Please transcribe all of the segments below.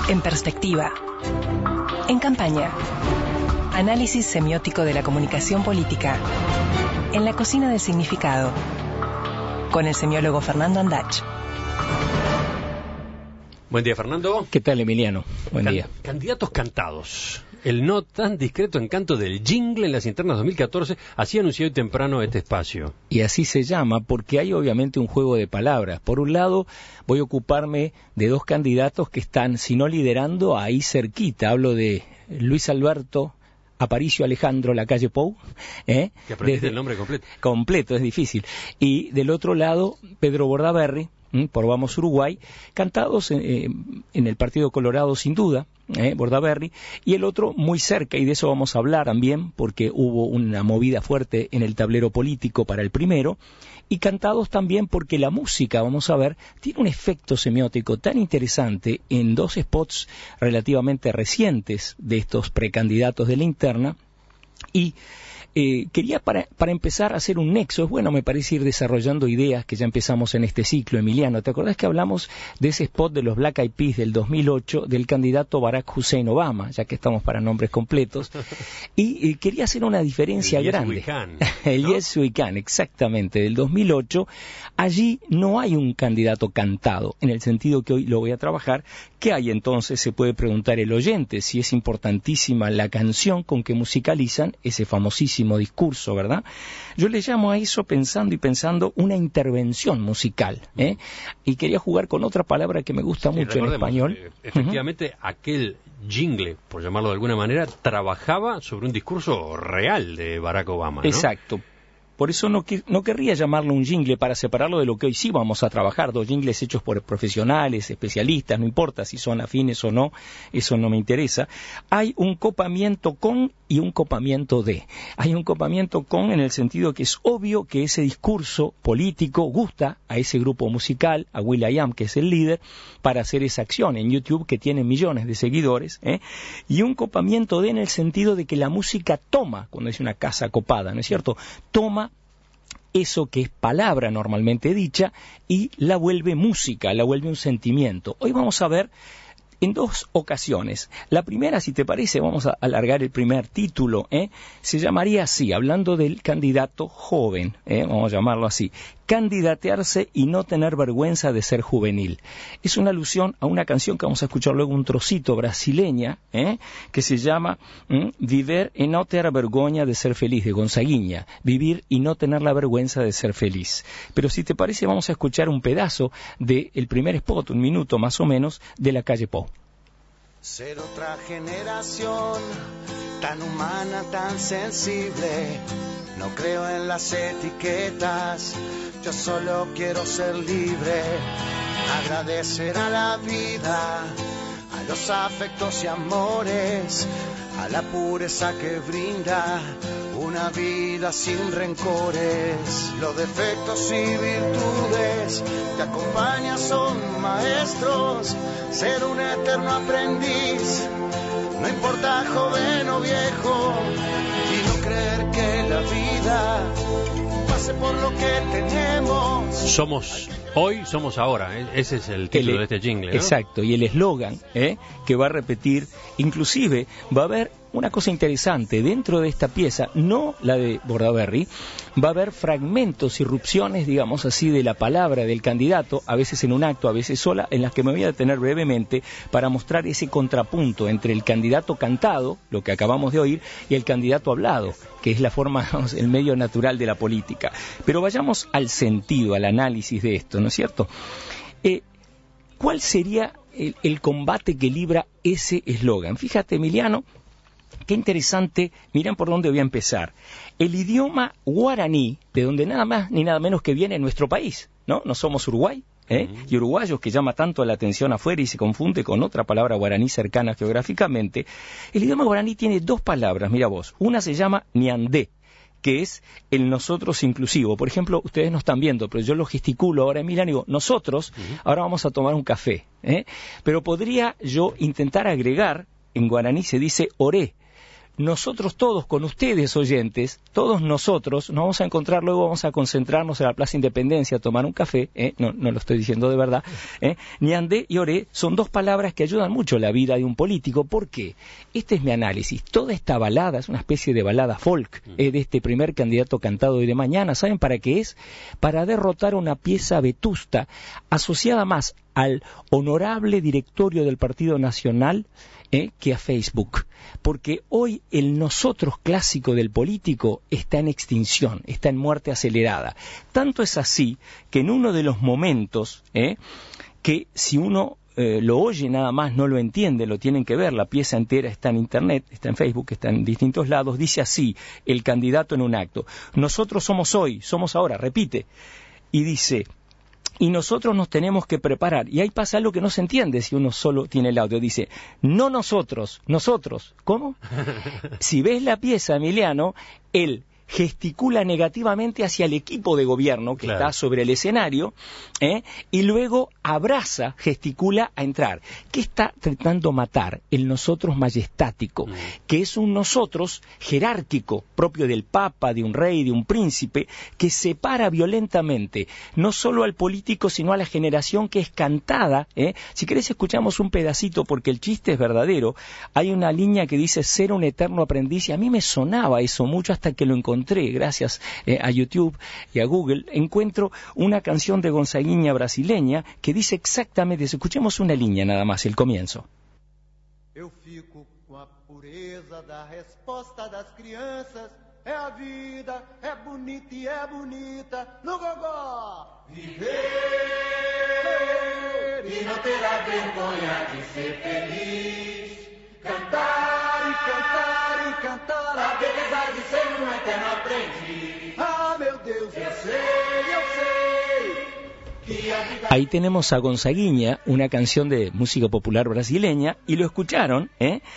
En perspectiva. En campaña. Análisis semiótico de la comunicación política. En la cocina del significado. Con el semiólogo Fernando Andach. Buen día, Fernando. ¿Qué tal, Emiliano? Buen día. Candidatos cantados. El no tan discreto encanto del jingle en las internas 2014, así anunció hoy temprano este espacio. Y así se llama porque hay obviamente un juego de palabras. Por un lado, voy a ocuparme de dos candidatos que están, si no liderando, ahí cerquita. Hablo de Luis Alberto Aparicio Alejandro Lacalle Pou. Que aprendiste el nombre completo. Completo, es difícil. Y del otro lado, Pedro Bordaberry, por Vamos Uruguay, cantados en el Partido Colorado sin duda, Bordaberry, y el otro muy cerca, y de eso vamos a hablar también, porque hubo una movida fuerte en el tablero político para el primero, y cantados también porque la música, vamos a ver, tiene un efecto semiótico tan interesante en dos spots relativamente recientes de estos precandidatos de la interna, y quería para empezar a hacer un nexo. Es bueno, me parece, ir desarrollando ideas que ya empezamos en este ciclo, Emiliano. ¿Te acordás que hablamos de ese spot de los Black Eyed Peas del 2008 del candidato Barack Hussein Obama, ya que estamos para nombres completos? Y quería hacer una diferencia grande. El Yes We Can, exactamente, del 2008. Allí no hay un candidato cantado, en el sentido que hoy lo voy a trabajar. ¿Qué hay entonces? Se puede preguntar el oyente si es importantísima la canción con que musicalizan ese famosísimo discurso, ¿verdad? Yo le llamo a eso, pensando, una intervención musical, y quería jugar con otra palabra que me gusta mucho en español. Efectivamente, aquel jingle, por llamarlo de alguna manera, trabajaba sobre un discurso real de Barack Obama, ¿no? Exacto. Por eso no querría llamarlo un jingle para separarlo de lo que hoy sí vamos a trabajar, dos jingles hechos por profesionales, especialistas, no importa si son afines o no, eso no me interesa. Hay un copamiento con y un copamiento de. Hay un copamiento con en el sentido que es obvio que ese discurso político gusta a ese grupo musical, a will.i.am, que es el líder, para hacer esa acción en YouTube, que tiene millones de seguidores, y un copamiento de en el sentido de que la música toma, cuando es una casa copada, ¿no es cierto?, toma eso que es palabra normalmente dicha y la vuelve música, la vuelve un sentimiento. Hoy vamos a ver en dos ocasiones. La primera, si te parece, vamos a alargar el primer título, se llamaría así, hablando del candidato joven, vamos a llamarlo así, candidatearse y no tener vergüenza de ser juvenil. Es una alusión a una canción que vamos a escuchar luego, un trocito, brasileña, que se llama Viver y no tener vergüenza de ser feliz, de Gonzaguinha, vivir y no tener la vergüenza de ser feliz. Pero si te parece, vamos a escuchar un pedazo del primer spot, un minuto más o menos, de Lacalle Pou. Ser otra generación, tan humana, tan sensible. No creo en las etiquetas, yo solo quiero ser libre. Agradecer a la vida, a los afectos y amores, a la pureza que brinda una vida sin rencores. Los defectos y virtudes que acompañan son maestros. Ser un eterno aprendiz, no importa joven o viejo, y no creer que la vida pase por lo que tenemos. Somos hoy, somos ahora, ese es el título de este jingle, ¿no? Exacto, y el eslogan que va a repetir, inclusive va a haber una cosa interesante, dentro de esta pieza, no la de Bordaberry, va a haber fragmentos, irrupciones, digamos así, de la palabra del candidato, a veces en un acto, a veces sola, en las que me voy a detener brevemente para mostrar ese contrapunto entre el candidato cantado, lo que acabamos de oír, y el candidato hablado, que es la forma, digamos, el medio natural de la política. Pero vayamos al sentido, al análisis de esto, ¿no es cierto? ¿Cuál sería el combate que libra ese eslogan? Fíjate, Emiliano, qué interesante, miren por dónde voy a empezar. El idioma guaraní, de donde nada más ni nada menos que viene nuestro país, ¿no? No somos Uruguay, y uruguayos, que llama tanto la atención afuera y se confunde con otra palabra guaraní cercana geográficamente. El idioma guaraní tiene dos palabras, mira vos. Una se llama ñandé, que es el nosotros inclusivo. Por ejemplo, ustedes no están viendo, pero yo lo gesticulo ahora, Emiliano, digo, nosotros, ahora vamos a tomar un café. Pero podría yo intentar agregar, en guaraní se dice oré, nosotros todos, con ustedes oyentes, todos nosotros, nos vamos a encontrar luego, vamos a concentrarnos en la Plaza Independencia a tomar un café, no lo estoy diciendo de verdad, Ñandé y Oré son dos palabras que ayudan mucho a la vida de un político. ¿Por qué? Este es mi análisis. Toda esta balada es una especie de balada folk de este primer candidato cantado hoy de mañana. ¿Saben para qué es? Para derrotar una pieza vetusta asociada más al honorable directorio del Partido Nacional que a Facebook, porque hoy el nosotros clásico del político está en extinción, está en muerte acelerada. Tanto es así que en uno de los momentos que si uno lo oye nada más, no lo entiende, lo tienen que ver, la pieza entera está en internet, está en Facebook, está en distintos lados, dice así el candidato en un acto: nosotros somos hoy, somos ahora, repite, y dice: y nosotros nos tenemos que preparar. Y ahí pasa algo que no se entiende si uno solo tiene el audio. Dice, no nosotros, nosotros. ¿Cómo? Si ves la pieza, Emiliano, él gesticula negativamente hacia el equipo de gobierno que está sobre el escenario, y luego abraza, gesticula a entrar. ¿Qué está tratando matar? El nosotros majestático, que es un nosotros jerárquico, propio del papa, de un rey, de un príncipe, que separa violentamente no solo al político, sino a la generación que es cantada. Si querés escuchamos un pedacito, porque el chiste es verdadero. Hay una línea que dice ser un eterno aprendiz, y a mí me sonaba eso mucho hasta que lo encontré, gracias a YouTube y a Google. Encuentro una canción de Gonzaguinha brasileña que dice exactamente eso. Escuchemos una línea nada más, el comienzo. Eu fico com a pureza da resposta das crianças. É a vida, é bonita e é bonita. No gogó! Viver e não ter a vergonha de ser feliz. Cantar e cantar e cantar a beleza de ser um eterno aprendiz. Ah, meu Deus, eu sei que a vida... Ahí tenemos a Gonzaguinha, una canción de música popular brasileña, y lo escucharon,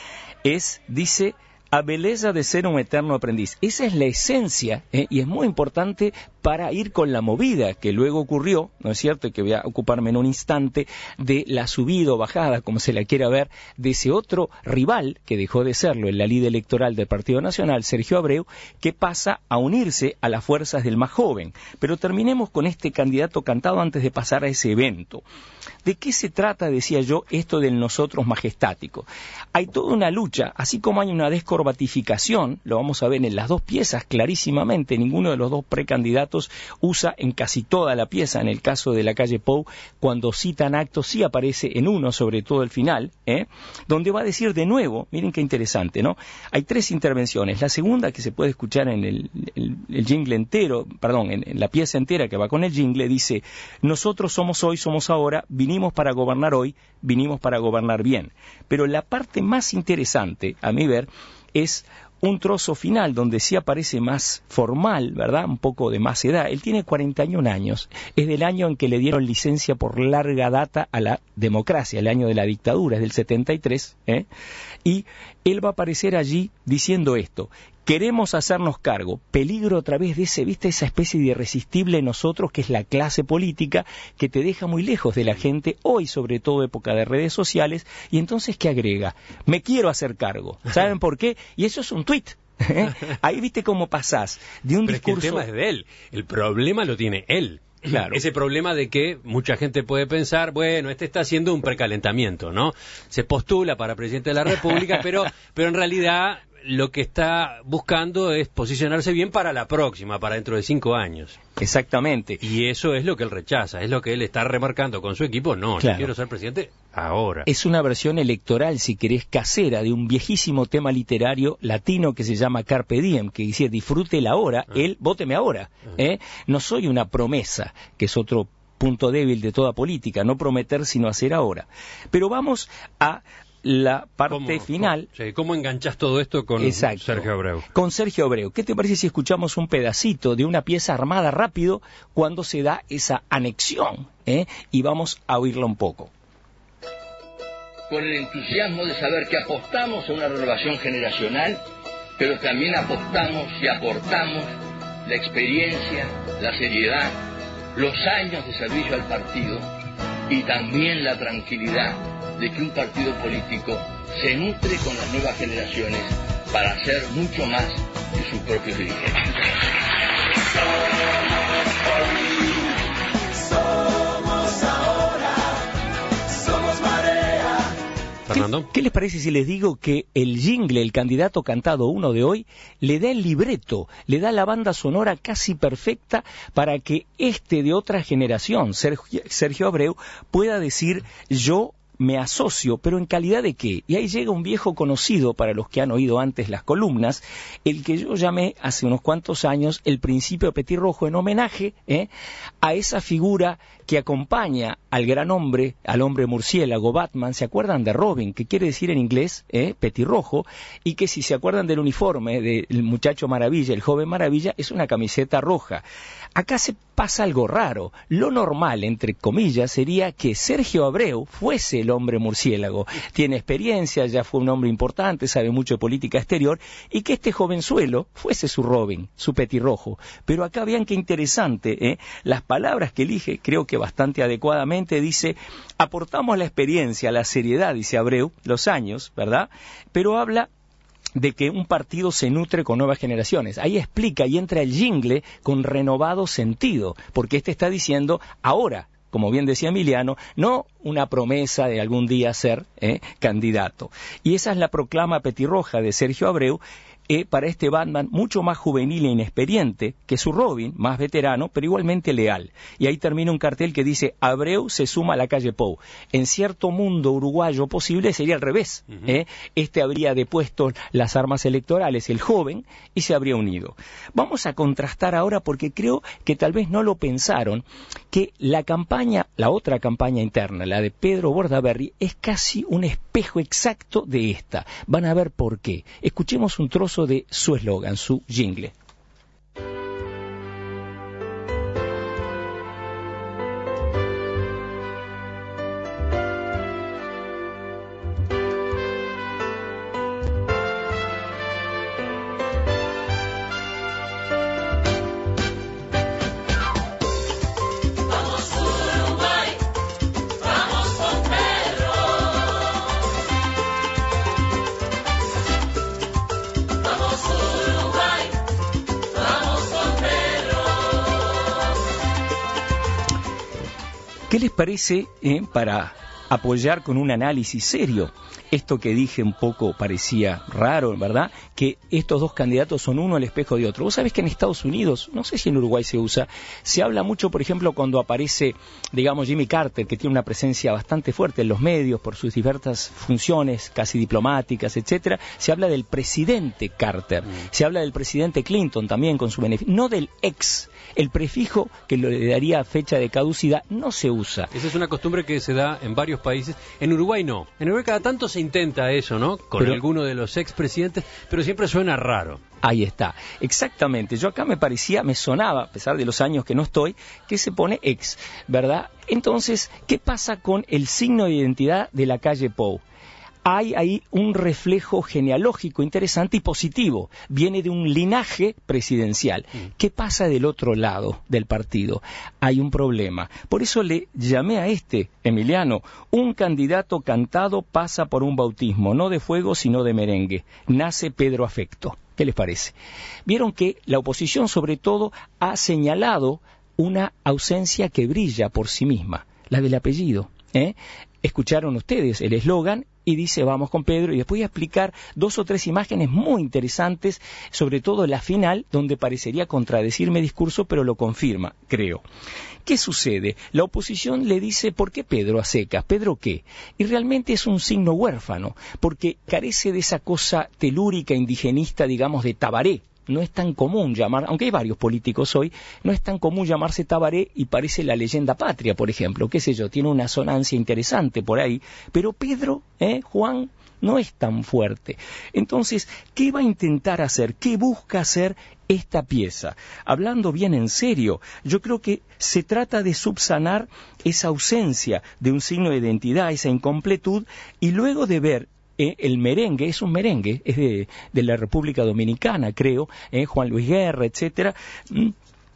dice... a beleza de ser un eterno aprendiz. Esa es la esencia, y es muy importante para ir con la movida que luego ocurrió, ¿no es cierto?, y que voy a ocuparme en un instante, de la subida o bajada, como se la quiera ver, de ese otro rival, que dejó de serlo en la lid electoral del Partido Nacional, Sergio Abreu, que pasa a unirse a las fuerzas del más joven. Pero terminemos con este candidato cantado antes de pasar a ese evento. ¿De qué se trata, decía yo, esto del nosotros majestático? Hay toda una lucha, así como hay una descorbatificación, lo vamos a ver en las dos piezas clarísimamente. Ninguno de los dos precandidatos usa en casi toda la pieza. En el caso de la calle Pou, cuando citan actos, sí aparece en uno, sobre todo el final, donde va a decir de nuevo, miren qué interesante, ¿no? Hay tres intervenciones. La segunda, que se puede escuchar en el jingle entero, perdón, en la pieza entera que va con el jingle, dice: nosotros somos hoy, somos ahora, vinimos para gobernar hoy, vinimos para gobernar bien. Pero la parte más interesante, a mi ver, es un trozo final donde sí aparece más formal, ¿verdad?, un poco de más edad. Él tiene 41 años, es del año en que le dieron licencia por larga data a la democracia, el año de la dictadura, es del 73, y él va a aparecer allí diciendo esto: queremos hacernos cargo, peligro a través de esa especie de irresistible nosotros que es la clase política, que te deja muy lejos de la gente, hoy sobre todo época de redes sociales. Y entonces, ¿qué agrega? Me quiero hacer cargo. ¿Saben por qué? Y eso es un tuit. Ahí viste cómo pasás de un discurso... Es que el tema es de él, el problema lo tiene él. Claro. Ese problema de que mucha gente puede pensar, bueno, este está haciendo un precalentamiento, ¿no? Se postula para presidente de la República, pero en realidad lo que está buscando es posicionarse bien para la próxima, para dentro de 5 años. Exactamente. Y eso es lo que él rechaza, es lo que él está remarcando con su equipo. No, claro, yo quiero ser presidente ahora. Es una versión electoral, si querés, casera, de un viejísimo tema literario latino que se llama Carpe Diem, que dice: disfrute el ahora, él, vóteme ahora. No soy una promesa, que es otro punto débil de toda política, no prometer sino hacer ahora. Pero vamos a la parte final. ¿Cómo enganchás todo esto con Sergio Abreu? Con Sergio Abreu. ¿Qué te parece si escuchamos un pedacito de una pieza armada rápido cuando se da esa anexión? Y vamos a oírla un poco. Con el entusiasmo de saber que apostamos a una renovación generacional, pero también apostamos y aportamos la experiencia, la seriedad, los años de servicio al partido y también la tranquilidad de que un partido político se nutre con las nuevas generaciones para hacer mucho más que sus propios dirigentes. Fernando. ¿Qué les parece si les digo que el jingle, el candidato cantado 1 de hoy, le da el libreto, le da la banda sonora casi perfecta para que este de otra generación, Sergio Abreu, pueda decir yo me asocio, pero ¿en calidad de qué? Y ahí llega un viejo conocido para los que han oído antes las columnas, el que yo llamé hace unos cuantos años el Principio Petirrojo, en homenaje a esa figura que acompaña al gran hombre, al hombre murciélago, Batman. ¿Se acuerdan de Robin? Que quiere decir en inglés petirrojo, y que si se acuerdan del uniforme del muchacho maravilla, el joven maravilla, es una camiseta roja. Acá se pasa algo raro. Lo normal, entre comillas, sería que Sergio Abreu fuese el hombre murciélago. Tiene experiencia, ya fue un hombre importante, sabe mucho de política exterior, y que este jovenzuelo fuese su Robin, su petirrojo. Pero acá vean qué interesante, las palabras que elige, creo que bastante adecuadamente, dice, aportamos la experiencia, la seriedad, dice Abreu, los años, ¿verdad? Pero habla de que un partido se nutre con nuevas generaciones. Ahí explica y entra el jingle con renovado sentido, porque este está diciendo ahora, como bien decía Emiliano, no una promesa de algún día ser candidato. Y esa es la proclama petirroja de Sergio Abreu, para este Batman mucho más juvenil e inexperiente que su Robin, más veterano, pero igualmente leal. Y ahí termina un cartel que dice, Abreu se suma a la calle Pou. En cierto mundo uruguayo posible sería al revés. Este habría depuesto las armas electorales, el joven, y se habría unido. Vamos a contrastar ahora, porque creo que tal vez no lo pensaron, que la campaña, la otra campaña interna, la de Pedro Bordaberry, es casi un espejo exacto de esta. Van a ver por qué. Escuchemos un trozo de su eslogan, su jingle. ¿Qué les parece para apoyar con un análisis serio? Esto que dije un poco parecía raro, ¿verdad? Que estos dos candidatos son uno al espejo de otro. Vos sabés que en Estados Unidos, no sé si en Uruguay se usa, se habla mucho, por ejemplo, cuando aparece, digamos, Jimmy Carter, que tiene una presencia bastante fuerte en los medios por sus diversas funciones, casi diplomáticas, etcétera. Se habla del presidente Carter, se habla del presidente Clinton también con su beneficio, no del ex. El prefijo que le daría fecha de caducidad no se usa. Esa es una costumbre que se da en varios países. En Uruguay no. En Uruguay cada tanto se intenta eso, ¿no? Con alguno de los expresidentes, pero siempre suena raro. Ahí está, exactamente. Yo acá me sonaba, a pesar de los años que no estoy, que se pone ex, ¿verdad? Entonces, ¿qué pasa con el signo de identidad de la calle Pou? Hay ahí un reflejo genealógico interesante y positivo. Viene de un linaje presidencial. ¿Qué pasa del otro lado del partido? Hay un problema. Por eso le llamé a Emiliano, un candidato cantado pasa por un bautismo, no de fuego sino de merengue. Nace Pedro Afecto. ¿Qué les parece? Vieron que la oposición sobre todo ha señalado una ausencia que brilla por sí misma, la del apellido. Escucharon ustedes el eslogan y dice vamos con Pedro, y después voy a explicar 2 o 3 imágenes muy interesantes, sobre todo la final, donde parecería contradecir mi discurso, pero lo confirma, creo. ¿Qué sucede? La oposición le dice, ¿por qué Pedro a secas? ¿Pedro qué? Y realmente es un signo huérfano, porque carece de esa cosa telúrica, indigenista, digamos, de Tabaré. No es tan común llamar, aunque hay varios políticos hoy, no es tan común llamarse Tabaré y parece la leyenda patria, por ejemplo, qué sé yo, tiene una sonancia interesante por ahí, pero Pedro, Juan, no es tan fuerte. Entonces, ¿qué va a intentar hacer? ¿Qué busca hacer esta pieza? Hablando bien en serio, yo creo que se trata de subsanar esa ausencia de un signo de identidad, esa incompletud, y luego de ver el merengue, es un merengue, es de la República Dominicana, creo, Juan Luis Guerra, etcétera.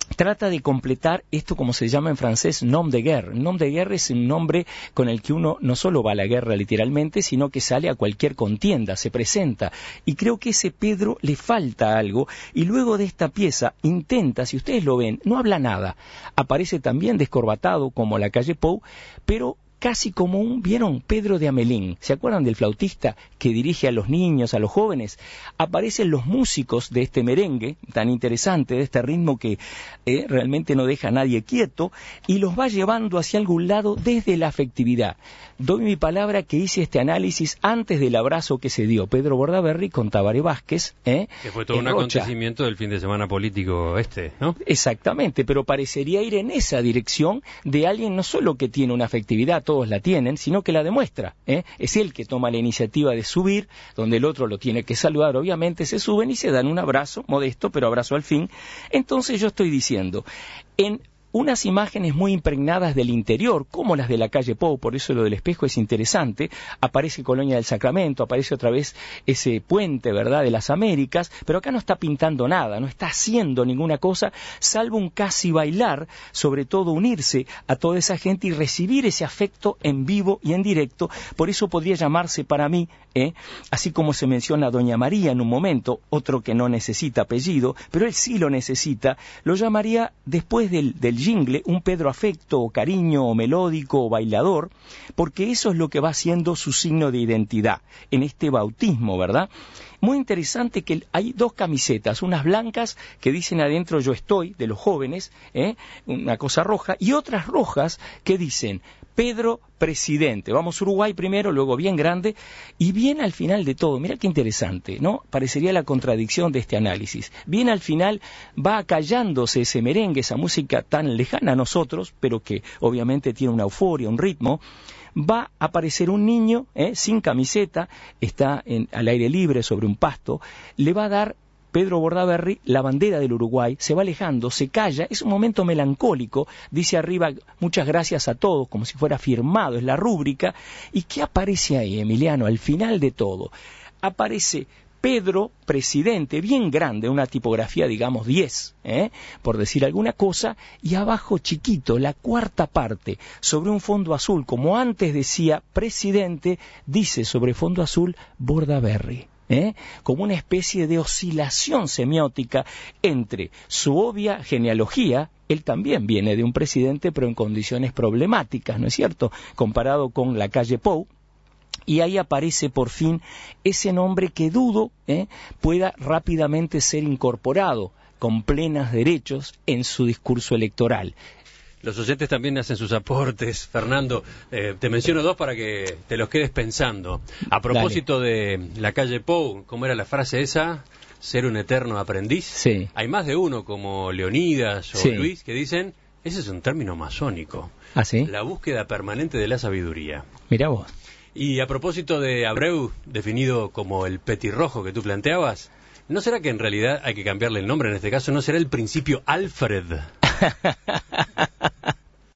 trata de completar esto como se llama en francés nom de guerre. Nom de guerre es un nombre con el que uno no solo va a la guerra literalmente, sino que sale a cualquier contienda, se presenta. Y creo que ese Pedro le falta algo, y luego de esta pieza intenta, si ustedes lo ven, no habla nada. Aparece también descorbatado como la calle Pou, pero casi como ¿vieron? Pedro de Amelín. ¿Se acuerdan del flautista que dirige a los niños, a los jóvenes? Aparecen los músicos de este merengue tan interesante, de este ritmo que realmente no deja a nadie quieto, y los va llevando hacia algún lado desde la afectividad. Doy mi palabra que hice este análisis antes del abrazo que se dio Pedro Bordaberry con Tabaré Vázquez. Que fue todo un acontecimiento del fin de semana político ¿no? Exactamente, pero parecería ir en esa dirección de alguien no solo que tiene una afectividad, todos la tienen, sino que la demuestra. Es él que toma la iniciativa de subir, donde el otro lo tiene que saludar, obviamente se suben y se dan un abrazo, modesto, pero abrazo al fin. Entonces yo estoy diciendo, en unas imágenes muy impregnadas del interior, como las de la calle Pou, por eso lo del espejo es interesante, aparece Colonia del Sacramento, aparece otra vez ese puente, ¿verdad?, de las Américas, pero acá no está pintando nada, no está haciendo ninguna cosa, salvo un casi bailar, sobre todo unirse a toda esa gente y recibir ese afecto en vivo y en directo. Por eso podría llamarse para mí, así como se menciona a Doña María en un momento, otro que no necesita apellido, pero él sí lo necesita, lo llamaría después del jingle, un Pedro afecto o cariño o melódico o bailador, porque eso es lo que va siendo su signo de identidad en este bautismo, ¿verdad? Muy interesante que hay dos camisetas, unas blancas que dicen adentro yo estoy, de los jóvenes, una cosa roja, y otras rojas que dicen Pedro presidente. Vamos a Uruguay primero, luego bien grande, y bien al final de todo, mira qué interesante, ¿no? Parecería la contradicción de este análisis. Bien al final va acallándose ese merengue, esa música tan lejana a nosotros, pero que obviamente tiene una euforia, un ritmo. Va a aparecer un niño, sin camiseta, está al aire libre sobre un pasto, le va a dar Pedro Bordaberry la bandera del Uruguay, se va alejando, se calla, es un momento melancólico, dice arriba muchas gracias a todos, como si fuera firmado, es la rúbrica. ¿Y qué aparece ahí, Emiliano, al final de todo? Aparece Pedro, presidente, bien grande, una tipografía, digamos, 10, por decir alguna cosa, y abajo chiquito, la cuarta parte, sobre un fondo azul, como antes decía presidente, dice sobre fondo azul Bordaberry. Como una especie de oscilación semiótica entre su obvia genealogía, él también viene de un presidente, pero en condiciones problemáticas, ¿no es cierto?, comparado con la calle Pou. Y ahí aparece por fin ese nombre que dudo pueda rápidamente ser incorporado con plenos derechos en su discurso electoral. Los oyentes también hacen sus aportes, Fernando. Te menciono dos para que te los quedes pensando. A propósito de la calle Pou, ¿cómo era la frase esa? Ser un eterno aprendiz. Sí. Hay más de uno, como Leonidas o sí. Luis, que dicen, ese es un término masónico. ¿Ah, sí? La búsqueda permanente de la sabiduría. Mirá vos. Y a propósito de Abreu, definido como el petirrojo que tú planteabas, ¿no será que en realidad hay que cambiarle el nombre en este caso? ¿No será el principio Alfred?